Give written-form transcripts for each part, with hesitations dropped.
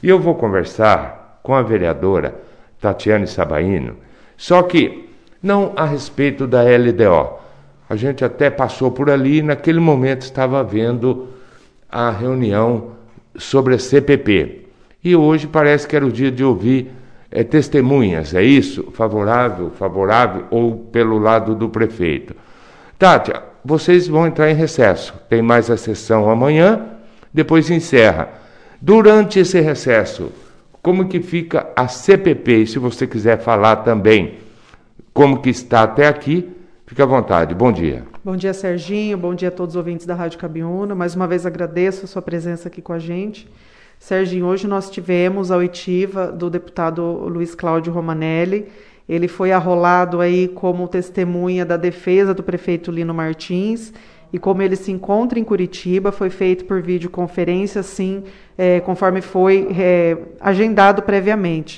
E eu vou conversar com a vereadora Tatiane Sabaino, só que não a respeito da LDO. A gente até passou por ali e naquele momento estava havendo a reunião sobre a CPP. E hoje parece que era o dia de ouvir testemunhas, é isso? Favorável ou pelo lado do prefeito. Tati, vocês vão entrar em recesso. Tem mais a sessão amanhã, depois encerra. Durante esse recesso, como que fica a CPP? E se você quiser falar também como que está até aqui, fique à vontade. Bom dia. Bom dia, Serginho. Bom dia a todos os ouvintes da Rádio Cabiúna. Mais uma vez agradeço a sua presença aqui com a gente. Serginho, hoje nós tivemos a oitiva do deputado Luiz Cláudio Romanelli. Ele foi arrolado aí como testemunha da defesa do prefeito Lino Martins. E como ele se encontra em Curitiba, foi feito por videoconferência, sim, conforme foi agendado previamente.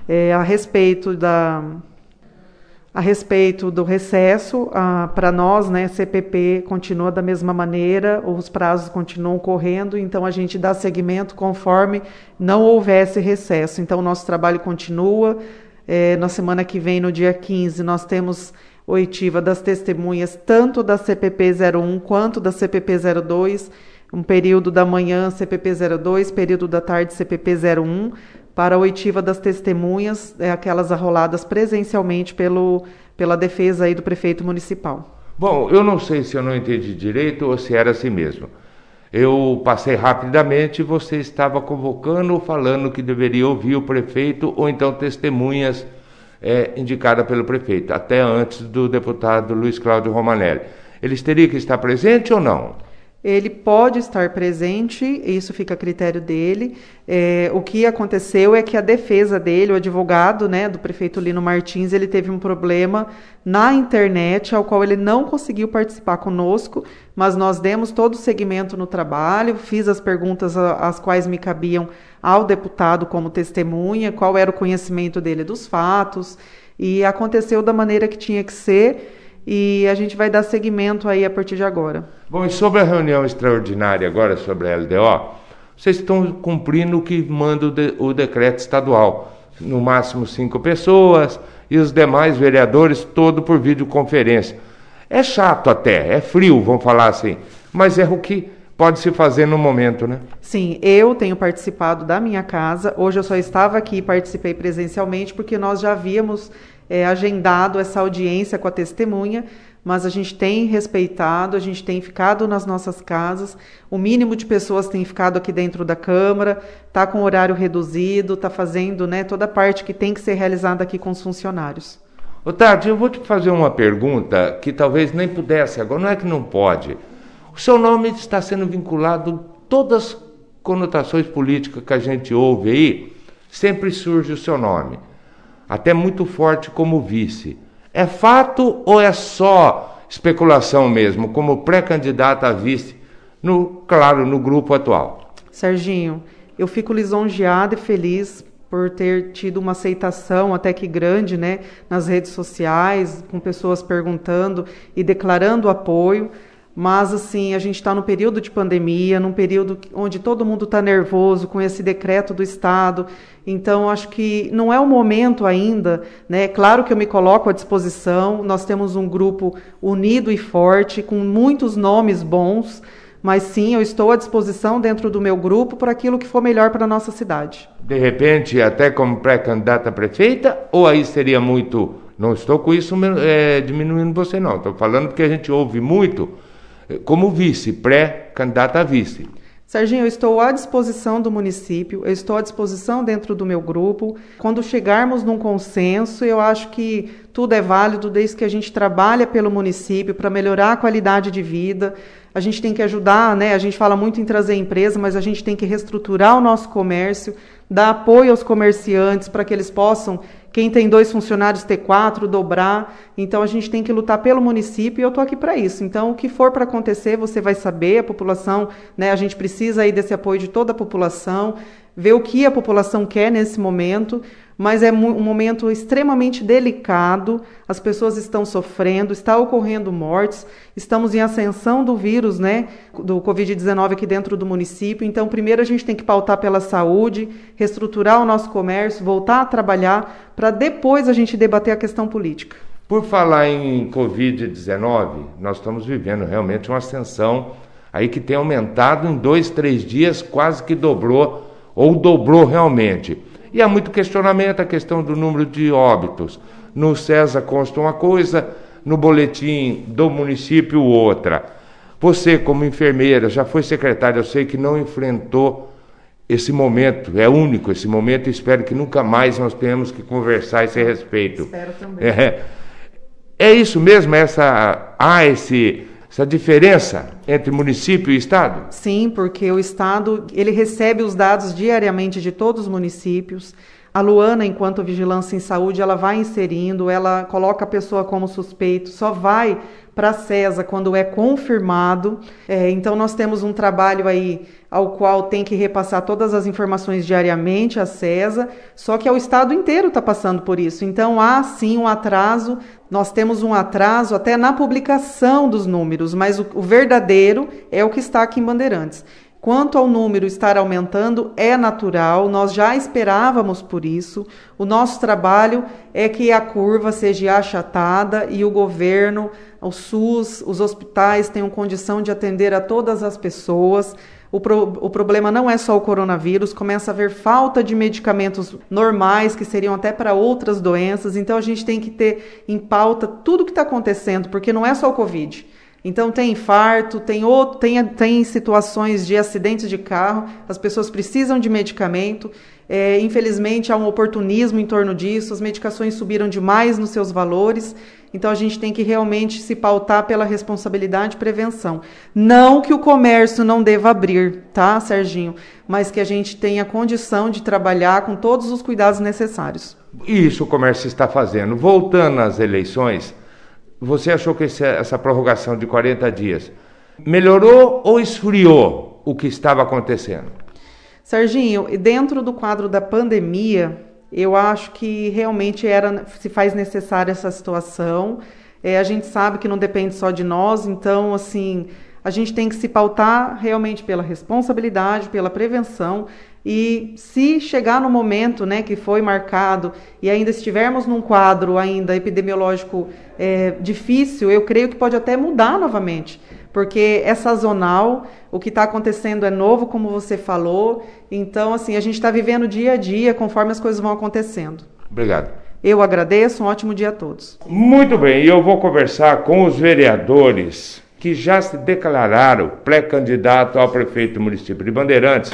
A respeito do recesso, para nós, né, CPP continua da mesma maneira, os prazos continuam correndo, então a gente dá seguimento conforme não houvesse recesso. Então o nosso trabalho continua. Na semana que vem, no dia 15, nós temos oitiva das testemunhas, tanto da CPP 01 quanto da CPP 02, um período da manhã CPP 02, período da tarde CPP 01, para a oitiva das testemunhas, aquelas arroladas presencialmente pela defesa aí do prefeito municipal. Bom, eu não sei se eu não entendi direito ou se era assim mesmo. Eu passei rapidamente e você estava convocando ou falando que deveria ouvir o prefeito ou então testemunhas indicadas pelo prefeito, até antes do deputado Luiz Cláudio Romanelli. Eles teriam que estar presentes ou não? Ele pode estar presente, isso fica a critério dele. O que aconteceu é que a defesa dele, o advogado, né, do prefeito Lino Martins, ele teve um problema na internet, ao qual ele não conseguiu participar conosco, mas nós demos todo o segmento no trabalho, fiz as perguntas as quais me cabiam ao deputado como testemunha, qual era o conhecimento dele dos fatos, e aconteceu da maneira que tinha que ser. E a gente vai dar seguimento aí a partir de agora. Bom, e sobre a reunião extraordinária agora sobre a LDO, vocês estão cumprindo o que manda o decreto estadual. No máximo 5 pessoas e os demais vereadores todo por videoconferência. É chato até, é frio, vamos falar assim, mas é o que pode se fazer no momento, né? Sim, eu tenho participado da minha casa. Hoje eu só estava aqui e participei presencialmente porque nós já havíamos agendado essa audiência com a testemunha, mas a gente tem respeitado, a gente tem ficado nas nossas casas, o mínimo de pessoas tem ficado aqui dentro da Câmara, está com horário reduzido, está fazendo, né, toda a parte que tem que ser realizada aqui com os funcionários. Ô Tati, eu vou te fazer uma pergunta que talvez nem pudesse agora, não é que não pode. O seu nome está sendo vinculado, todas as conotações políticas que a gente ouve aí, sempre surge o seu nome. Até muito forte como vice. É fato ou é só especulação mesmo, como pré-candidata a vice, claro, no grupo atual? Serginho, eu fico lisonjeada e feliz por ter tido uma aceitação até que grande, né, nas redes sociais, com pessoas perguntando e declarando apoio. Mas, assim, a gente está no período de pandemia, num período onde todo mundo está nervoso com esse decreto do Estado. Então, acho que não é o momento ainda, né? Claro que eu me coloco à disposição. Nós temos um grupo unido e forte, com muitos nomes bons. Mas, sim, eu estou à disposição dentro do meu grupo para aquilo que for melhor para a nossa cidade. De repente, até como pré-candidata a prefeita? Ou aí seria muito... Não estou com isso diminuindo você, não. Estou falando porque a gente ouve muito... como vice, pré-candidata a vice. Serginho, eu estou à disposição do município, eu estou à disposição dentro do meu grupo. Quando chegarmos num consenso, eu acho que tudo é válido desde que a gente trabalha pelo município para melhorar a qualidade de vida. A gente tem que ajudar, né? A gente fala muito em trazer empresa, mas a gente tem que reestruturar o nosso comércio, dar apoio aos comerciantes para que eles possam, quem tem 2 funcionários, ter 4, dobrar. Então, a gente tem que lutar pelo município e eu estou aqui para isso. Então, o que for para acontecer, você vai saber, a população, né, a gente precisa aí desse apoio de toda a população. ver o que a população quer nesse momento, mas é um momento extremamente delicado, as pessoas estão sofrendo, está ocorrendo mortes, estamos em ascensão do vírus, né, do Covid-19 aqui dentro do município, então primeiro a gente tem que pautar pela saúde, reestruturar o nosso comércio, voltar a trabalhar, para depois a gente debater a questão política. Por falar em Covid-19, nós estamos vivendo realmente uma ascensão aí que tem aumentado em 2, 3 dias, quase que dobrou, ou dobrou realmente. E há muito questionamento, a questão do número de óbitos. No CESA consta uma coisa, no boletim do município outra. Você, como enfermeira, já foi secretária, eu sei que não enfrentou esse momento, é único esse momento, e espero que nunca mais nós tenhamos que conversar a esse respeito. Espero também. É isso mesmo, essa diferença entre município e estado? Sim, porque o estado ele recebe os dados diariamente de todos os municípios. A Luana, enquanto vigilância em saúde, ela vai inserindo, ela coloca a pessoa como suspeito, só vai para a CESA quando é confirmado. Então nós temos um trabalho aí ao qual tem que repassar todas as informações diariamente à CESA, só que o estado inteiro está passando por isso. Então há sim um atraso, nós temos um atraso até na publicação dos números, mas o verdadeiro é o que está aqui em Bandeirantes. Quanto ao número estar aumentando, é natural, nós já esperávamos por isso. O nosso trabalho é que a curva seja achatada e o governo, o SUS, os hospitais tenham condição de atender a todas as pessoas. O problema não é só o coronavírus, começa a haver falta de medicamentos normais, que seriam até para outras doenças. Então a gente tem que ter em pauta tudo o que está acontecendo, porque não é só o Covid. Então tem infarto, tem situações de acidentes de carro, as pessoas precisam de medicamento, infelizmente há um oportunismo em torno disso, as medicações subiram demais nos seus valores, então a gente tem que realmente se pautar pela responsabilidade e prevenção. Não que o comércio não deva abrir, tá, Serginho? Mas que a gente tenha condição de trabalhar com todos os cuidados necessários. Isso o comércio está fazendo. Voltando às eleições, você achou que essa prorrogação de 40 dias melhorou ou esfriou o que estava acontecendo? Serginho, dentro do quadro da pandemia, eu acho que realmente se faz necessária essa situação. A gente sabe que não depende só de nós, então, assim, a gente tem que se pautar realmente pela responsabilidade, pela prevenção. E se chegar no momento, né, que foi marcado e ainda estivermos num quadro ainda epidemiológico difícil, eu creio que pode até mudar novamente, porque é sazonal, o que está acontecendo é novo, como você falou, então assim, a gente está vivendo dia a dia conforme as coisas vão acontecendo. Obrigado. Eu agradeço, um ótimo dia a todos. Muito bem, e eu vou conversar com os vereadores que já se declararam pré-candidato ao prefeito do município de Bandeirantes,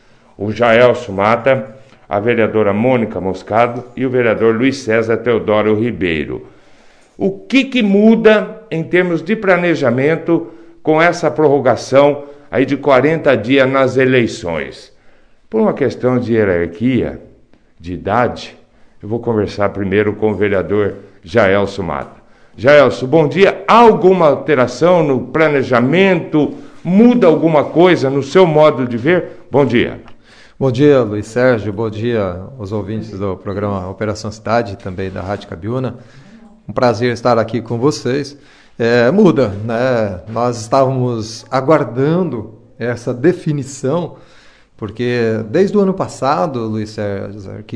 o Jaelso Mata, a vereadora Mônica Moscado e o vereador Luiz César Teodoro Ribeiro. O que muda em termos de planejamento com essa prorrogação aí de 40 dias nas eleições? Por uma questão de hierarquia, de idade, eu vou conversar primeiro com o vereador Jaelso Mata. Jaelso, bom dia. Há alguma alteração no planejamento? Muda alguma coisa no seu modo de ver? Bom dia. Bom dia, Luiz Sérgio. Bom dia aos ouvintes do programa Operação Cidade e também da Rádio Cabiúna. Um prazer estar aqui com vocês. Muda, né? Nós estávamos aguardando essa definição, porque desde o ano passado, Luiz Sérgio,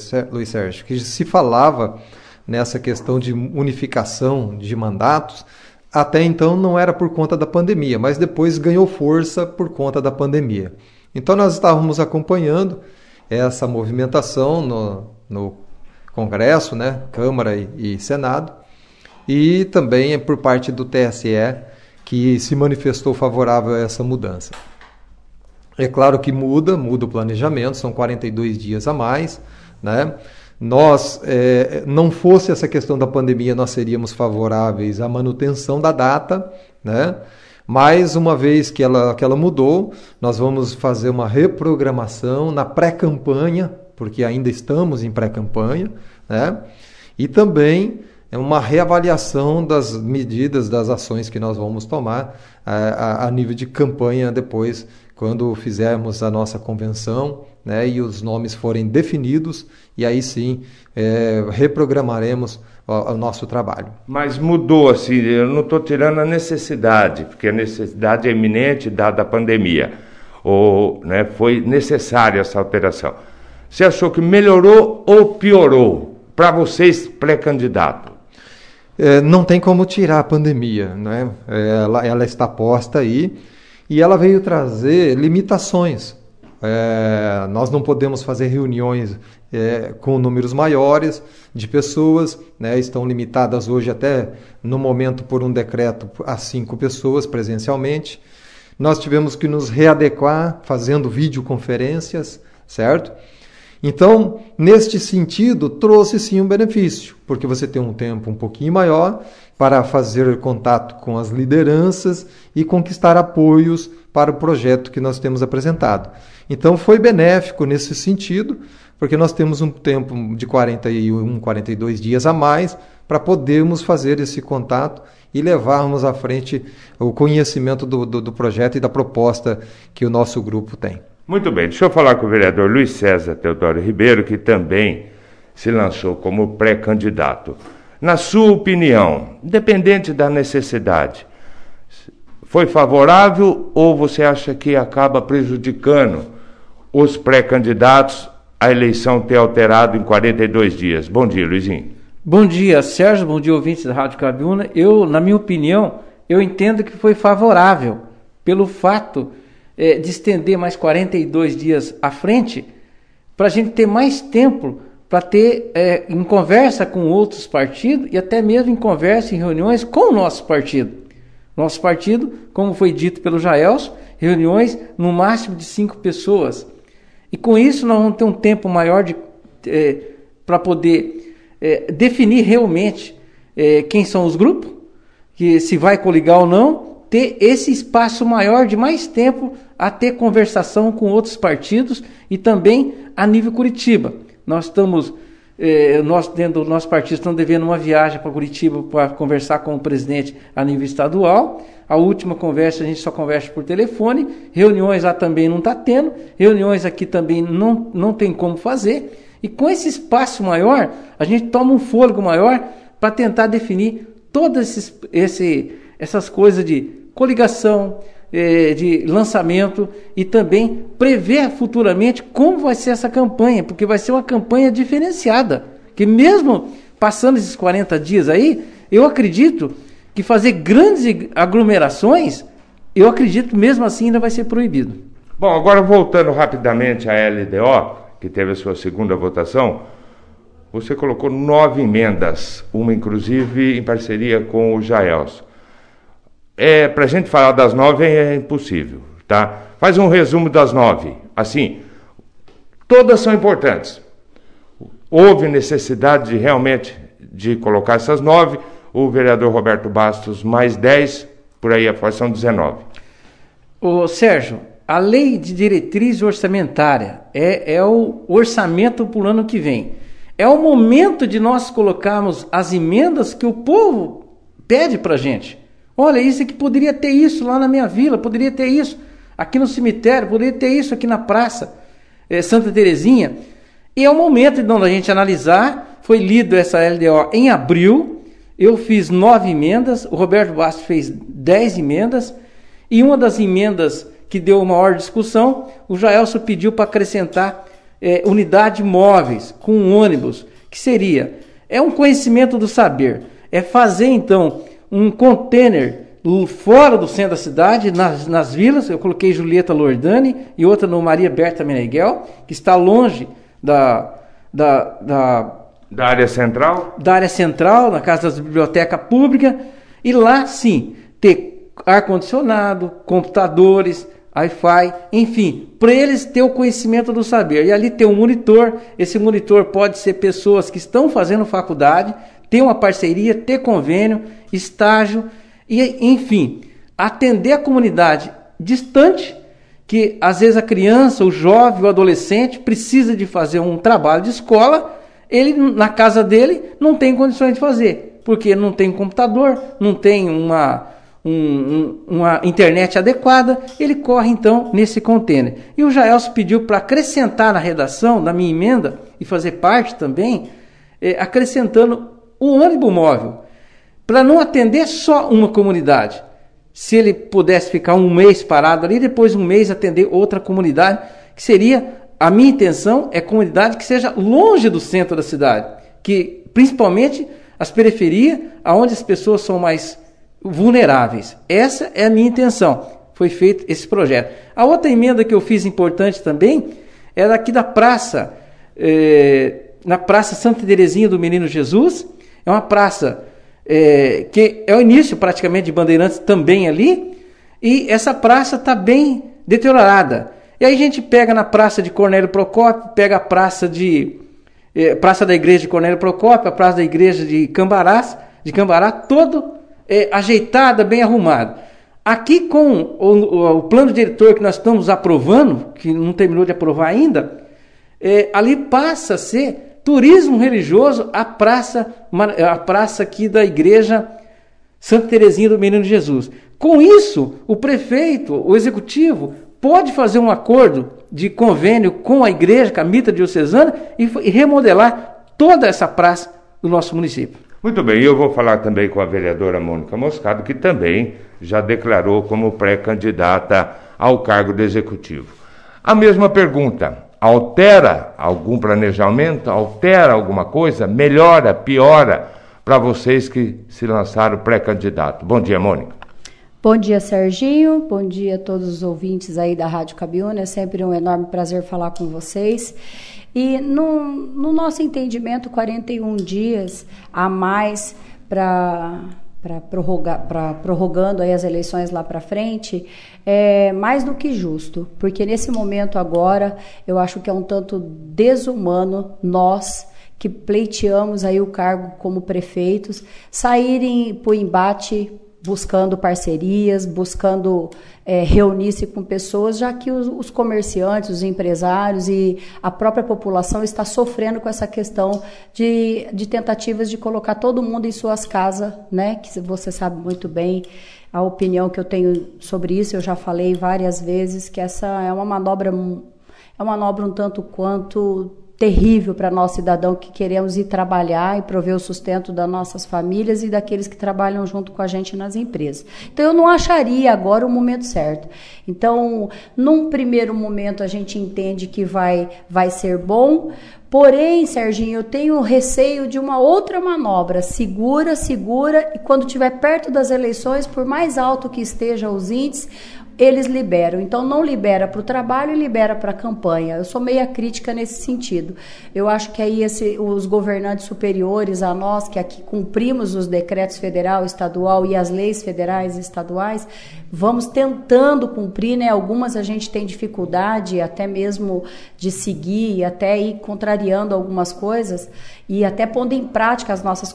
que se falava nessa questão de unificação de mandatos. Até então não era por conta da pandemia, mas depois ganhou força por conta da pandemia. Então nós estávamos acompanhando essa movimentação no Congresso, né, Câmara e Senado, e também por parte do TSE, que se manifestou favorável a essa mudança. É claro que muda o planejamento, são 42 dias a mais, né? Nós, não fosse essa questão da pandemia, nós seríamos favoráveis à manutenção da data, né? Mas uma vez que ela mudou, nós vamos fazer uma reprogramação na pré-campanha, porque ainda estamos em pré-campanha, né? E também uma reavaliação das medidas, das ações que nós vamos tomar a nível de campanha depois, quando fizermos a nossa convenção né, e os nomes forem definidos, e aí sim reprogramaremos o nosso trabalho. Mas mudou, assim, eu não estou tirando a necessidade, porque a necessidade é iminente dada a pandemia, ou, né, foi necessária essa alteração. Você achou que melhorou ou piorou para vocês, pré-candidato? Não tem como tirar a pandemia, né? Ela está posta aí e ela veio trazer limitações. Nós não podemos fazer reuniões com números maiores de pessoas, né? Estão limitadas hoje até no momento por um decreto a 5 pessoas presencialmente. Nós tivemos que nos readequar fazendo videoconferências, certo? Então, neste sentido, trouxe sim um benefício, porque você tem um tempo um pouquinho maior para fazer contato com as lideranças e conquistar apoios para o projeto que nós temos apresentado. Então, foi benéfico nesse sentido, porque nós temos um tempo de 41, 42 dias a mais para podermos fazer esse contato e levarmos à frente o conhecimento do projeto e da proposta que o nosso grupo tem. Muito bem, deixa eu falar com o vereador Luiz César Teodoro Ribeiro, que também se lançou como pré-candidato. Na sua opinião, independente da necessidade, foi favorável ou você acha que acaba prejudicando os pré-candidatos a eleição ter alterado em 42 dias? Bom dia, Luizinho. Bom dia, Sérgio, bom dia, ouvintes da Rádio Cabiúna. Na minha opinião, eu entendo que foi favorável pelo fato de estender mais 42 dias à frente, para a gente ter mais tempo para ter em conversa com outros partidos e até mesmo em conversa, em reuniões com o nosso partido. Nosso partido, como foi dito pelo Jaelson, reuniões no máximo de 5 pessoas. E com isso nós vamos ter um tempo maior para poder definir realmente quem são os grupos, que se vai coligar ou não, ter esse espaço maior de mais tempo a ter conversação com outros partidos e também a nível Curitiba. Dentro do nosso partido, estamos devendo uma viagem para Curitiba para conversar com o presidente a nível estadual. A última conversa, a gente só conversa por telefone. Reuniões lá também não está tendo. Reuniões aqui também não tem como fazer. E com esse espaço maior, a gente toma um fôlego maior para tentar definir todas essas coisas de coligação, de lançamento e também prever futuramente como vai ser essa campanha, porque vai ser uma campanha diferenciada, que mesmo passando esses 40 dias aí, eu acredito que fazer grandes aglomerações, eu acredito mesmo assim ainda vai ser proibido. Bom, agora voltando rapidamente à LDO, que teve a sua segunda votação, você colocou 9 emendas, uma inclusive em parceria com o Jaelson. Para a gente falar das 9 é impossível, tá? Faz um resumo das 9. Assim, todas são importantes. Houve necessidade realmente de colocar essas 9. O vereador Roberto Bastos, mais 10, por aí são 19. Ô Sérgio, a lei de diretriz orçamentária é o orçamento para o ano que vem. É o momento de nós colocarmos as emendas que o povo pede para a gente. Olha, isso aqui poderia ter isso lá na minha vila, poderia ter isso aqui no cemitério, poderia ter isso aqui na praça Santa Terezinha. E é o momento então da gente analisar. Foi lido essa LDO em abril, eu fiz 9 emendas, o Roberto Bastos fez 10 emendas, e uma das emendas que deu maior discussão, o Jaelson pediu para acrescentar unidade móveis com um ônibus, que seria, um conhecimento do saber, fazer então um container fora do centro da cidade, nas vilas. Eu coloquei Julieta Lordani e outra no Maria Berta Meneghel, que está longe da área central? Da área central, na casa da biblioteca pública. E lá, sim, ter ar-condicionado, computadores, Wi-Fi, enfim, para eles ter o conhecimento do saber. E ali ter um monitor. Esse monitor pode ser pessoas que estão fazendo faculdade, ter uma parceria, ter convênio, estágio, e enfim, atender a comunidade distante, que às vezes a criança, o jovem, o adolescente precisa de fazer um trabalho de escola, ele na casa dele não tem condições de fazer, porque não tem computador, não tem uma internet adequada, ele corre então nesse container. E o Jaelson pediu para acrescentar na redação, na minha emenda, e fazer parte também, acrescentando um ônibus móvel, para não atender só uma comunidade. Se ele pudesse ficar um mês parado ali, depois um mês atender outra comunidade, que seria, a minha intenção é comunidade que seja longe do centro da cidade, que principalmente as periferias, onde as pessoas são mais vulneráveis. Essa é a minha intenção. Foi feito esse projeto. A outra emenda que eu fiz importante também é daqui da praça, na Praça Santa Terezinha do Menino Jesus. É uma praça que é o início praticamente de Bandeirantes também ali, e essa praça está bem deteriorada. E aí a gente pega na Praça de Cornélio Procópio, pega a Praça da Igreja de Cornélio Procópio, a Praça da Igreja de Cambará, todo ajeitada, bem arrumado. Aqui com o plano diretor que nós estamos aprovando, que não terminou de aprovar ainda, ali passa a ser turismo religioso a praça aqui da Igreja Santa Terezinha do Menino Jesus. Com isso, o prefeito, o executivo, pode fazer um acordo de convênio com a igreja, com a mitra diocesana, e remodelar toda essa praça do nosso município. Muito bem, eu vou falar também com a vereadora Mônica Moscado, que também já declarou como pré-candidata ao cargo do executivo. A mesma pergunta. Altera algum planejamento? Altera alguma coisa? Melhora? Piora para vocês que se lançaram pré-candidato? Bom dia, Mônica. Bom dia, Serginho. Bom dia a todos os ouvintes aí da Rádio Cabiúna. É sempre um enorme prazer falar com vocês. E no nosso entendimento, 41 dias a mais para prorrogando aí as eleições lá para frente, é mais do que justo, porque nesse momento agora eu acho que é um tanto desumano nós que pleiteamos aí o cargo como prefeitos saírem para o embate buscando parcerias, buscando reunir-se com pessoas, já que os comerciantes, os empresários e a própria população está sofrendo com essa questão de tentativas de colocar todo mundo em suas casas, né? Que você sabe muito bem a opinião que eu tenho sobre isso, eu já falei várias vezes que essa é uma manobra um tanto quanto terrível para nós cidadãos que queremos ir trabalhar e prover o sustento das nossas famílias e daqueles que trabalham junto com a gente nas empresas. Então, eu não acharia agora o momento certo. Então, num primeiro momento, a gente entende que vai ser bom, porém, Serginho, eu tenho receio de uma outra manobra, segura, e quando estiver perto das eleições, por mais alto que estejam os índices, eles liberam. Então, não libera para o trabalho e libera para a campanha. Eu sou meia crítica nesse sentido. Eu acho que aí os governantes superiores a nós, que aqui cumprimos os decretos federal, estadual e as leis federais e estaduais, vamos tentando cumprir, né? Algumas a gente tem dificuldade até mesmo de seguir, até ir contrariando algumas coisas e até pondo em prática as nossas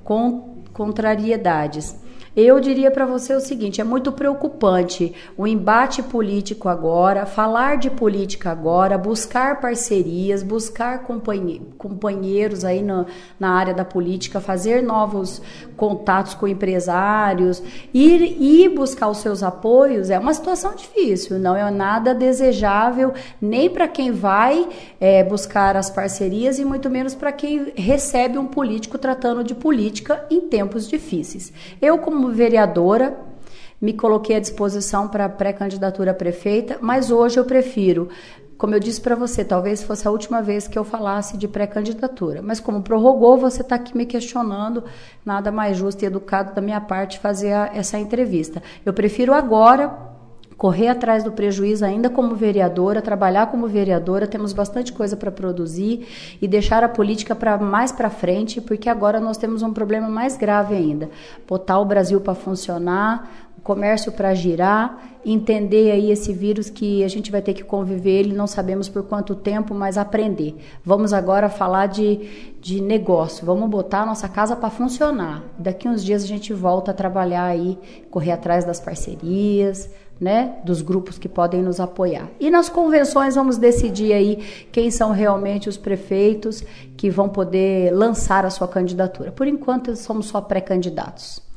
contrariedades. Eu diria para você o seguinte, é muito preocupante o embate político agora, falar de política agora, buscar parcerias, buscar companheiros aí na área da política, fazer novos contatos com empresários, ir buscar os seus apoios, é uma situação difícil, não é nada desejável, nem para quem vai buscar as parcerias e muito menos para quem recebe um político tratando de política em tempos difíceis. Eu, como vereadora, me coloquei à disposição para pré-candidatura a prefeita, mas hoje eu prefiro, como eu disse para você, talvez fosse a última vez que eu falasse de pré-candidatura, mas como prorrogou, você está aqui me questionando, nada mais justo e educado da minha parte fazer essa entrevista. Eu prefiro agora correr atrás do prejuízo ainda como vereadora, trabalhar como vereadora, temos bastante coisa para produzir e deixar a política mais para frente, porque agora nós temos um problema mais grave ainda, botar o Brasil para funcionar, o comércio para girar, entender aí esse vírus que a gente vai ter que conviver, ele não sabemos por quanto tempo, mas aprender. Vamos agora falar de negócio, vamos botar a nossa casa para funcionar. Daqui uns dias a gente volta a trabalhar aí, correr atrás das parcerias, né, dos grupos que podem nos apoiar. E nas convenções vamos decidir aí quem são realmente os prefeitos que vão poder lançar a sua candidatura. Por enquanto, somos só pré-candidatos.